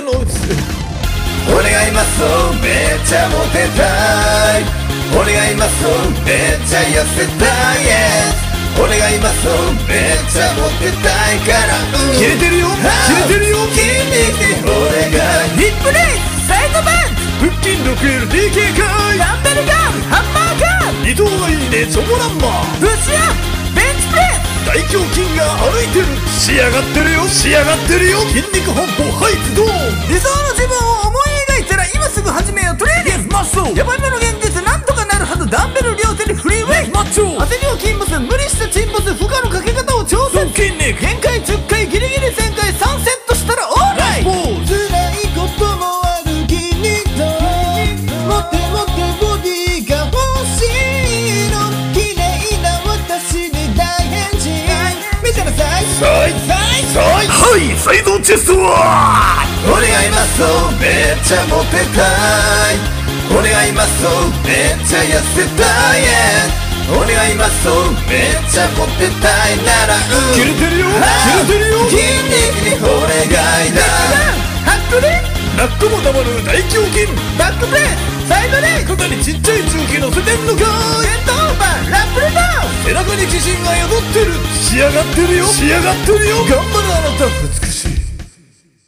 の俺が今そうめっちゃモテたい。俺が今そうめっちゃ痩せたい、yes。俺が今そうめっちゃモテたいから、 キレてるよキレてるよ。 筋肉で俺がヒップレイス、サイドバン腹筋 6LDK 回、 ダンベルガン、ハンマーガン、 二頭がいいねチョコナンバー、 プッシュアップ、ベンチプレス、 大胸筋が歩いてる。仕上がってるよ仕上がってるよ。筋肉本舗ハイツドーン。 理想の自分を思い描いたら今すぐ始めようトレーニング。マッソヤバいもの現実なんとかなるはず。ダンベル両手にフリーウェイ、 マッチョ焦りを禁物、無理した沈没、負荷のかけ方を調整、 筋肉限界10回ギリギリ1000回3セットしたらオーライ。 ポーズ辛いこともある君とモテモテボディが欲しいの。綺麗な私に大変身見てなさい。 サイはいサイドチェストは俺が今そうめっちゃモテたい。俺が今そうめっちゃ痩せたい、yeah。俺が今そうめっちゃモテたいなら、 キレてるよキレてるよ。 筋肉に俺がいた。 ハップレナックもたまる大胸筋、 バックプレス、サイドレイ、 肩にちっちゃい重機乗せてんのかベントオーバー、ラップルダウン、 背中に自信が宿ってる。仕上がってるよ仕上がってるよ。 頑張るあなた美しい。